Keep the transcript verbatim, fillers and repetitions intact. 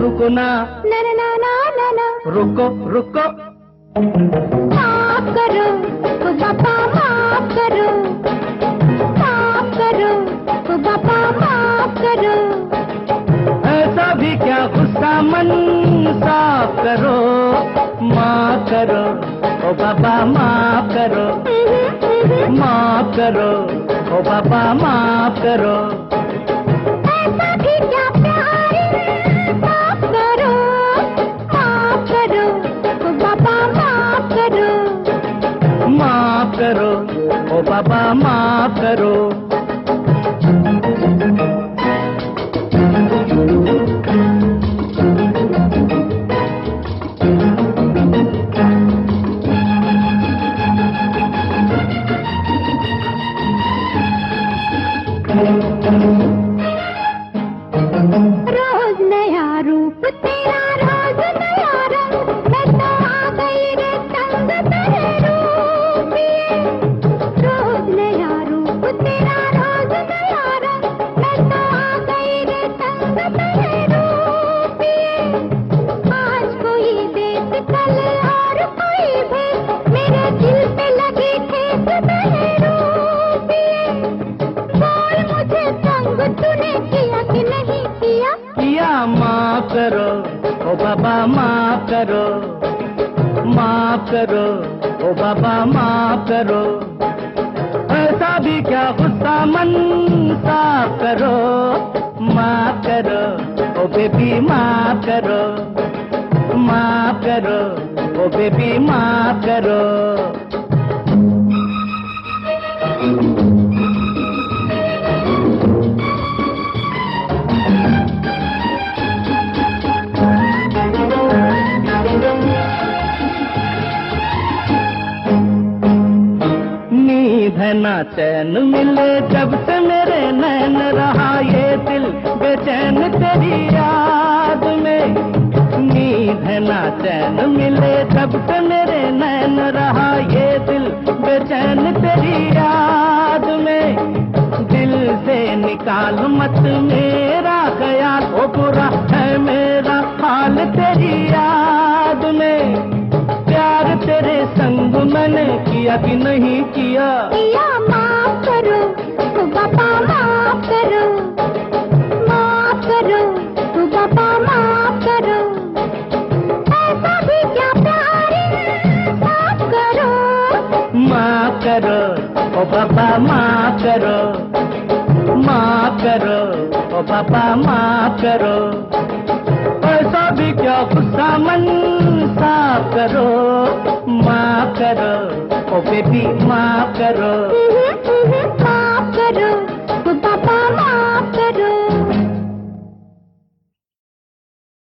रुको ना ना ना ना ना ना ना, रुको रुको। माफ करो ओ बाबा माफ करो, माफ करो ओ बाबा माफ करो। ऐसा भी क्या गुस्सा मन साफ करो, माफ करो ओ बाबा माफ करो, माफ करो ओ बाबा माफ करो। ऐसा भी क्या प्यार माफ करो, माफ करो ओ बाबा माफ करो, माफ करो ओ बाबा माफ करो। रोज नया रूप तेरा, रोज नया रंग, मैं तो आ गई रे तंग तेरे रूप ये। रोज नया रूप तेरा, रोज नया रंग, मैं तो आ गई रे तंग तेरे रूप ये। आज कोई देख कल और कोई भी, मेरे दिल पे लगी ठेस तेरे रूप ये। बोल मुझे तंग तूने किया कि नहीं किया? किया, माफ करो ओ बाबा माफ करो, माफ करो ओ बाबा माफ करो। ऐसा भी क्या गुस्सा मन साफ करो, माफ करो ओ बेबी माफ करो, माफ करो ओ बेबी माफ करो। नींद है ना चैन मिले जब से मेरे नैन, रहा ये दिल बेचैन तेरी याद में। नींद है ना चैन मिले जब से मेरे नैन, रहा ये दिल बेचैन तेरी याद में। दिल से निकाल मत मेरा ख्याल, ओ बुरा है मेरा हाल तेरी याद में। प्यार तेरे संग मैंने किया कि नहीं किया? किया, माफ करो ओ बाबा माफ करो, माफ करो ओ बाबा माफ करो। ऐसा भी क्या प्यार माफ करो, माफ करो ओ बाबा माफ करो, माफ करो ओ बाबा माफ करो। ऐसा भी क्या गुस्सा मन साफ करो, माफ करो ओ बेबी माफ करो।